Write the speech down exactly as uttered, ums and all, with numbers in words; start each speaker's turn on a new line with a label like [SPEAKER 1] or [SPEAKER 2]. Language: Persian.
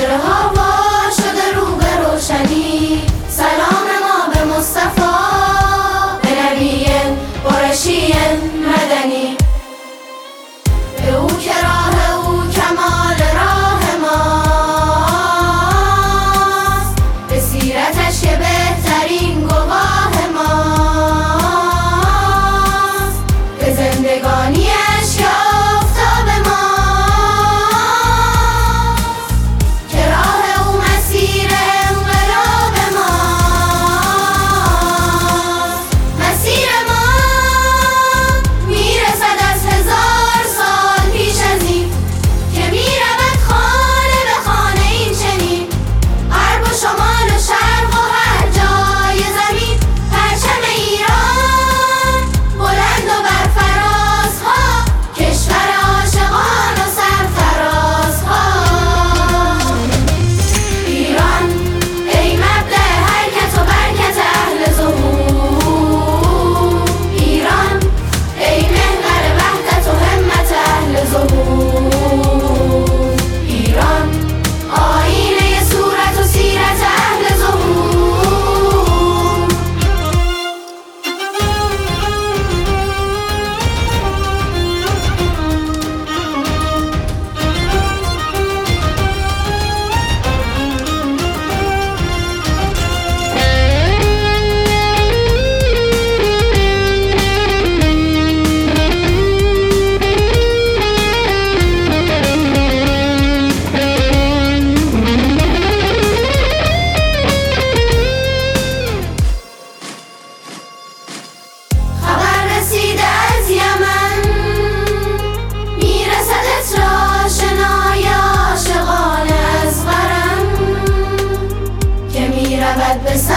[SPEAKER 1] چهره ها وا شده رو به روشنی، سلام ما به مصطفی، به نبی قرشی مدنی. به او که راه او کمال راه ماست، به سیرتش که بهترین گواه ماست، به زندگانیش که آفتاب ماست، که راه او مسیر انقلاب ماست. مسیر ما میرسد از هزار سال پیش از این، که میرود خانه به خانه این چنین، غرب و شمال و شرق و هر جای زمین، پرچم ایران بلند و برفرازها، کشور عاشقان و سرفرازها. ایران ای مبدأ حرکت و برکت اهل ظهور، ایران ای محور وحدت و همت اهل ظهور، ایران آیینه صورت و سیرت اهل ظهور. خبر رسیده از یمن، میرسد اطلاع آشنای عاشقان از قرن، که میرود به